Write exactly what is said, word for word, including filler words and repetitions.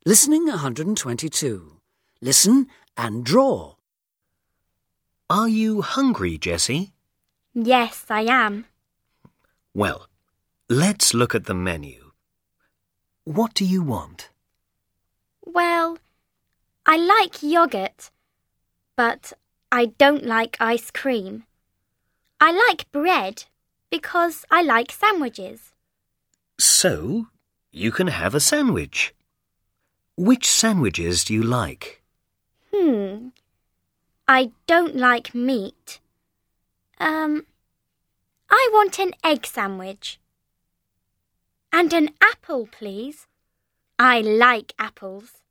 Listening one hundred twenty-two. Listen and draw. Are you hungry, Jessie? Yes, I am. Well, let's look at the menu. What do you want? Well, I like yoghurt, but I don't like ice cream. I like bread because I like sandwiches. So, you can have a sandwich. Which sandwiches do you like? Hmm. I don't like meat. Um, I want an egg sandwich. And an apple, please. I like apples.